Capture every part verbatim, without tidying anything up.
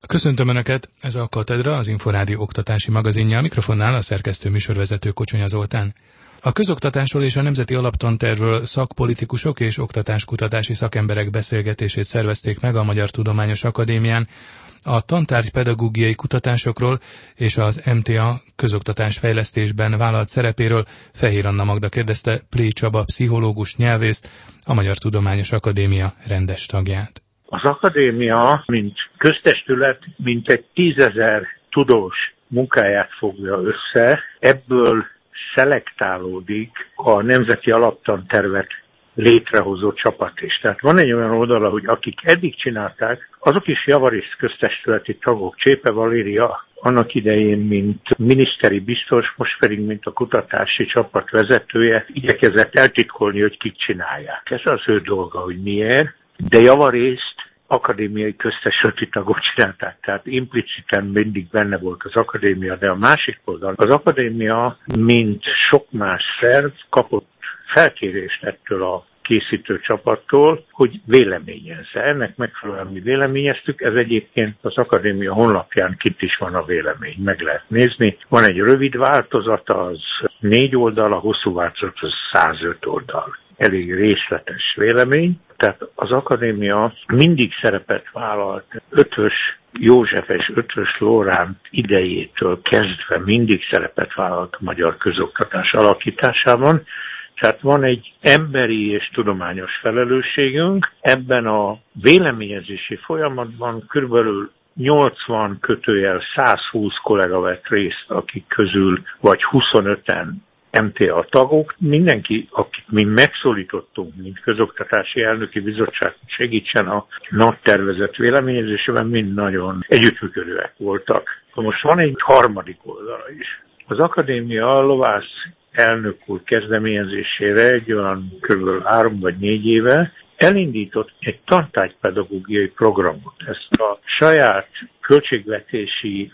Köszöntöm Önöket, ez a Katedra, az Inforádió oktatási magazinja, a mikrofonnál a szerkesztő műsorvezető Kocsonya Zoltán. A közoktatásról és a Nemzeti Alaptantervről szakpolitikusok és oktatáskutatási szakemberek beszélgetését szervezték meg a Magyar Tudományos Akadémián. A tantárgy pedagógiai kutatásokról és az em té á közoktatás fejlesztésben vállalt szerepéről Fehér Anna Magda kérdezte Plé Csaba pszichológus nyelvészt, a Magyar Tudományos Akadémia rendes tagját. Az akadémia, mint köztestület, mint egy tízezer tudós munkáját fogja össze, ebből szelektálódik a Nemzeti Alaptantervet létrehozó csapat is. Tehát van egy olyan oldala, hogy akik eddig csinálták, azok is javarészt köztestületi tagok. Csépe Valéria annak idején, mint miniszteri biztos, most pedig, mint a kutatási csapat vezetője, igyekezett eltitkolni, hogy kik csinálják. Ez az ő dolga, hogy miért, de javarészt akadémiai köztestületi tagok csinálták, tehát impliciten mindig benne volt az akadémia, de a másik oldalon az akadémia, mint sok más szerv, kapott felkérést ettől a készítő csapattól, hogy véleményezze. Ennek megfelelően mi véleményeztük, ez egyébként az akadémia honlapján kint is van a vélemény, meg lehet nézni. Van egy rövid változata, az négy oldal, a hosszú változat az százöt oldal. Elég részletes vélemény, tehát az akadémia mindig szerepet vállalt Ötvös József és Ötvös Loránd idejétől kezdve mindig szerepet vállalt a magyar közoktatás alakításában. Tehát van egy emberi és tudományos felelősségünk. Ebben a véleményezési folyamatban körülbelül nyolcvan kötőjel százhúsz kollega vett részt, akik közül vagy huszonöten em té á tagok. Mindenki, akit mi megszólítottunk, mint közoktatási elnöki bizottság, segítsen a nagy tervezet véleményezésében, mind nagyon együttműködőek voltak. Most van egy harmadik oldala is. Az akadémia lovász elnök úr kezdeményezésére egy olyan kb. három vagy négy éve elindított egy tantárgypedagógiai programot. Ezt a saját költségvetési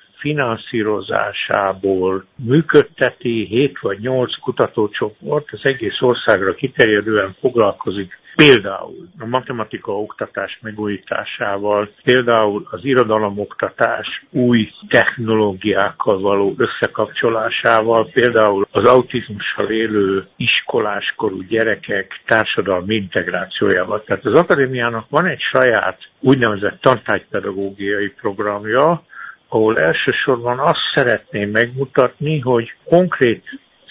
finanszírozásából működteti, hét vagy nyolc kutatócsoport, az egész országra kiterjedően foglalkozik például a matematika oktatás megújításával, például az irodalomoktatás új technológiákkal való összekapcsolásával, például az autizmussal élő iskoláskorú gyerekek társadalmi integrációjával. Tehát az akadémiának van egy saját úgynevezett tantárgypedagógiai programja, ahol elsősorban azt szeretném megmutatni, hogy konkrét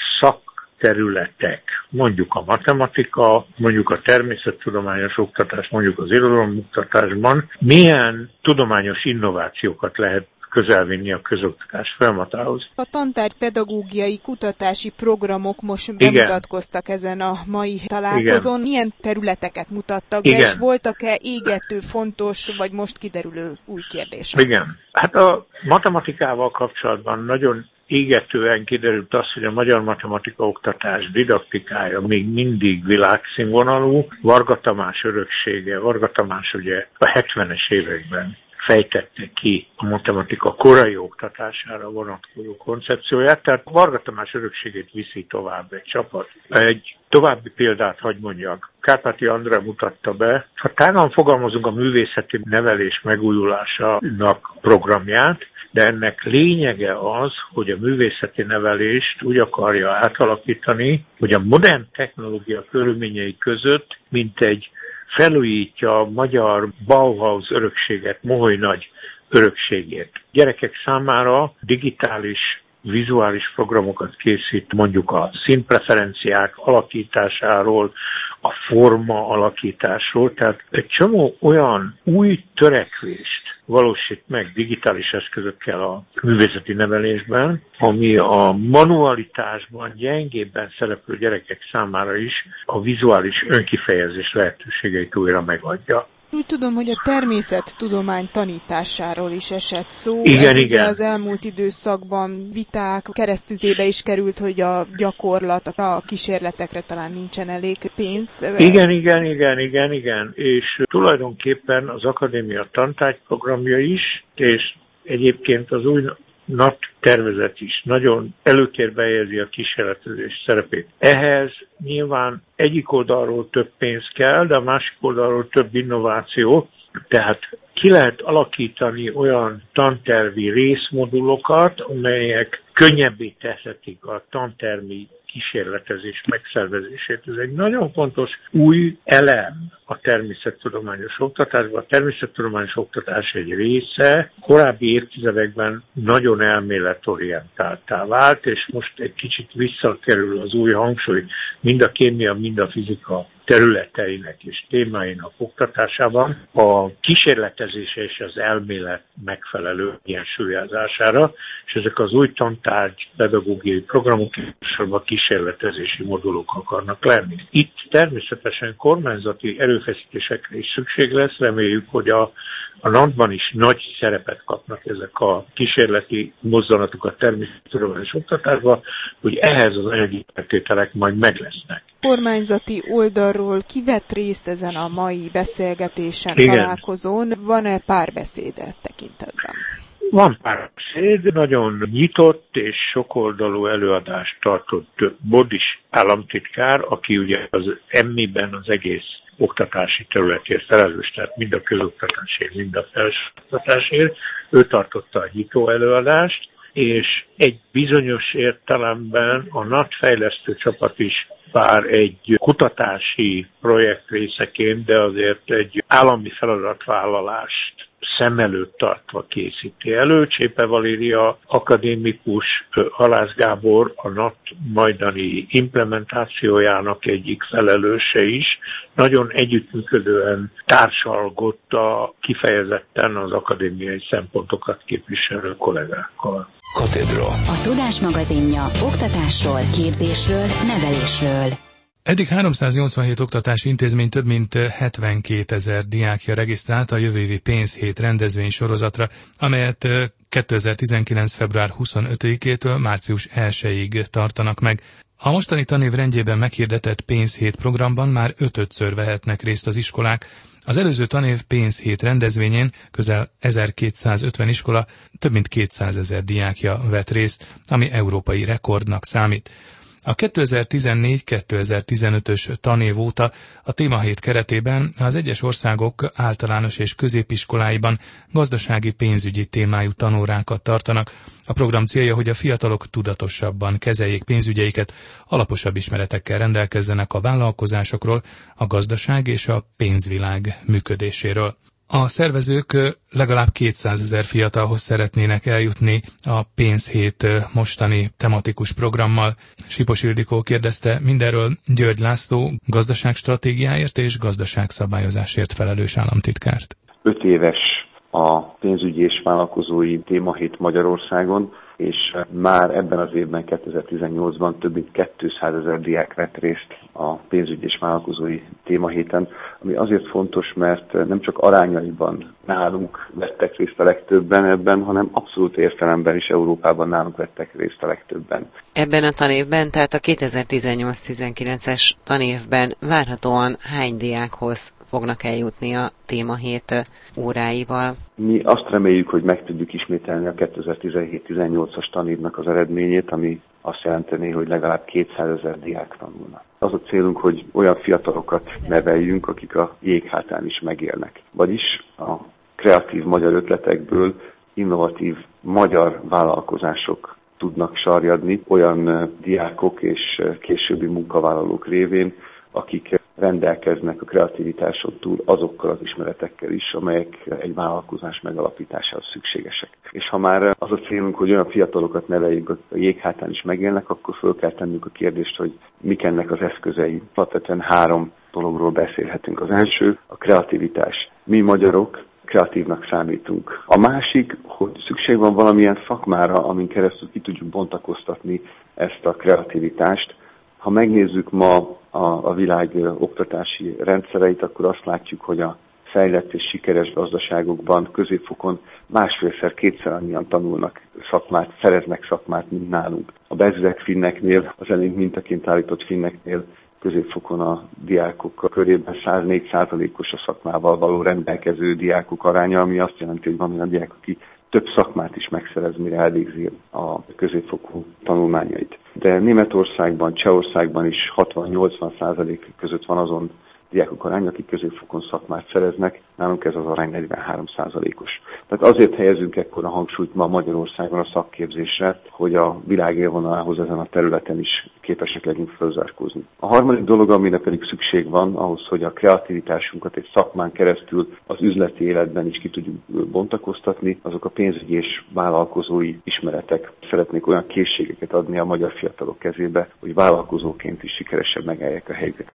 szakterületek, mondjuk a matematika, mondjuk a természettudományos oktatás, mondjuk az irodalomoktatásban milyen tudományos innovációkat lehet közelvinni a közoktatás folyamatához. A tantárgypedagógiai kutatási programok most bemutatkoztak Igen. ezen a mai találkozón. Igen. Milyen területeket mutattak be, és voltak-e égető, fontos, vagy most kiderülő új kérdések? Igen. Hát a matematikával kapcsolatban nagyon égetően kiderült az, hogy a magyar matematika oktatás didaktikája még mindig világszínvonalú. Varga Tamás öröksége, Varga Tamás ugye a hetvenes években fejtette ki a matematika korai oktatására vonatkozó koncepcióját, tehát Varga Tamás örökségét viszi tovább egy csapat. Egy további példát hagy mondjak. Kárpáti Andrea mutatta be, ha tágan fogalmazunk a művészeti nevelés megújulásának programját, de ennek lényege az, hogy a művészeti nevelést úgy akarja átalakítani, hogy a modern technológia körülményei között, mint egy felújítja a magyar Bauhaus örökséget, Moholy Nagy örökségét. Gyerekek számára digitális, vizuális programokat készít, mondjuk a színpreferenciák alakításáról, a forma alakításról, tehát egy csomó olyan új törekvést valósít meg digitális eszközökkel a művészeti nevelésben, ami a manualitásban gyengébben szereplő gyerekek számára is a vizuális önkifejezés lehetőségeit újra megadja. Úgy tudom, hogy a természettudomány tanításáról is esett szó. Igen, Ez igen. Ugye az elmúlt időszakban viták, keresztüzébe is került, hogy a gyakorlatra, a kísérletekre talán nincsen elég pénz. Igen, igen, igen, igen, igen. És tulajdonképpen az akadémia tantárgyprogramja is, és egyébként az új NAT tervezet is nagyon előtérbe helyezi a kísérletezés szerepét. Ehhez nyilván egyik oldalról több pénz kell, de a másik oldalról több innováció, tehát ki lehet alakítani olyan tantervi részmodulokat, amelyek könnyebbé teszik a tantermi kísérletezés megszervezését. Ez egy nagyon fontos új elem a természettudományos oktatásban. A természettudományos oktatás egy része korábbi évtizedekben nagyon elméletorientáltá vált, és most egy kicsit visszakerül az új hangsúly mind a kémia, mind a fizika területeinek és témáinak oktatásában a kísérletezése és az elmélet megfelelő egyensúlyozására, és ezek az új tantárgy pedagógiai programok elsősorban kísérletezési modulok akarnak lenni. Itt természetesen kormányzati erőfeszítésekre is szükség lesz, reméljük, hogy a A en á té-ban is nagy szerepet kapnak ezek a kísérleti mozdulatok a természettudományos oktatásban, hogy ehhez az anyagi feltételek majd meg lesznek. Kormányzati oldalról ki vett részt ezen a mai beszélgetésen, igen, találkozón? Van-e párbeszédet tekintetben? Van párbeszéd, nagyon nyitott és sokoldalú előadást tartott Bodis államtitkár, aki ugye az em i ben az egész oktatási területért felelős, tehát mind a közoktatásért, mind a felsőoktatásért. Ő tartotta a nyitó előadást, és egy bizonyos értelemben a en á té fejlesztő csapat is bár egy kutatási projekt részeként, de azért egy állami feladatvállalást szem előtt tartva készíti elő. Csépe Valéria akadémikus, Halász Gábor a en á té majdani implementációjának egyik felelőse is, nagyon együttműködően társalgott kifejezetten az akadémiai szempontokat képviselő kollégákkal. Katedra. A Tudás magazinja oktatásról, képzésről, nevelésről. Eddig háromszáznyolcvanhét oktatási intézmény több mint hetvenkétezer diákja regisztrált a jövő évi pénzhét rendezvény sorozatra, amelyet kétezer-tizenkilenc. február huszonötödikétől március elsejéig tartanak meg. A mostani tanév rendjében meghirdetett pénzhét programban már ötödször vehetnek részt az iskolák. Az előző tanév pénzhét rendezvényén közel ezerkétszázötven iskola, több mint kétszázezer diákja vett részt, ami európai rekordnak számít. A kétezer-tizennégy kétezer-tizenötös tanév óta a témahét keretében az egyes országok általános és középiskoláiban gazdasági pénzügyi témájú tanórákat tartanak. A program célja, hogy a fiatalok tudatosabban kezeljék pénzügyeiket, alaposabb ismeretekkel rendelkezzenek a vállalkozásokról, a gazdaság és a pénzvilág működéséről. A szervezők legalább kétszázezer fiatalhoz szeretnének eljutni a pénzhét mostani tematikus programmal. Sipos Ildikó kérdezte mindenről György László gazdaságstratégiáért és gazdaságszabályozásért felelős államtitkárt. Öt éves a pénzügyi és vállalkozói témahét Magyarországon, és már ebben az évben, kétezer-tizennyolcban több mint kétszázezer diák vett részt a pénzügyi és vállalkozói témahéten, ami azért fontos, mert nem csak arányaiban nálunk vettek részt a legtöbben ebben, hanem abszolút értelemben is Európában nálunk vettek részt a legtöbben. Ebben a tanévben, tehát a kétezer-tizennyolc-tizenkilences tanévben várhatóan hány diákhoz fognak eljutni a témahét óráival? Mi azt reméljük, hogy meg tudjuk ismételni a kétezer-tizenhét-tizennyolcas tanévnek az eredményét, ami azt jelenteni, hogy legalább kétszázezer diák tanulnak. Az a célunk, hogy olyan fiatalokat neveljünk, akik a jéghátán is megélnek. Vagyis a kreatív magyar ötletekből innovatív magyar vállalkozások tudnak sarjadni, olyan diákok és későbbi munkavállalók révén, akik rendelkeznek a kreativitáson túl azokkal az ismeretekkel is, amelyek egy vállalkozás megalapításához szükségesek. És ha már az a célunk, hogy olyan fiatalokat neveljünk, a jéghátán is megélnek, akkor föl kell tennünk a kérdést, hogy mik ennek az eszközei. Alapvetően három dologról beszélhetünk. Az első a kreativitás. Mi magyarok kreatívnak számítunk. A másik, hogy szükség van valamilyen szakmára, amin keresztül ki tudjuk bontakoztatni ezt a kreativitást. Ha megnézzük ma a, a világ oktatási rendszereit, akkor azt látjuk, hogy a fejlett és sikeres gazdaságokban, középfokon másfélszer, kétszer annyian tanulnak szakmát, szereznek szakmát, mint nálunk. A bezzeg finneknél, az elénk mintaként állított finneknél középfokon a diákok körében száznégy százalékos a szakmával való rendelkező diákok aránya, ami azt jelenti, hogy van olyan diák, aki több szakmát is megszerez, mire elvégzi a középfokú tanulmányait. De Németországban, Csehországban is hatvan-nyolcvan százalék között van azon diákok aránya, akik középfokon szakmát szereznek, nálunk ez az arány negyvenhárom százalékos. Tehát azért helyezünk ekkora hangsúlyt ma Magyarországon a szakképzésre, hogy a világ élvonalához ezen a területen is képesek legyünk fölzárkózni. A harmadik dolog, amire pedig szükség van ahhoz, hogy a kreativitásunkat egy szakmán keresztül az üzleti életben is ki tudjuk bontakoztatni, azok a pénzügyi és vállalkozói ismeretek. Szeretnék olyan készségeket adni a magyar fiatalok kezébe, hogy vállalkozóként is sikeresebb megállják a helyüket.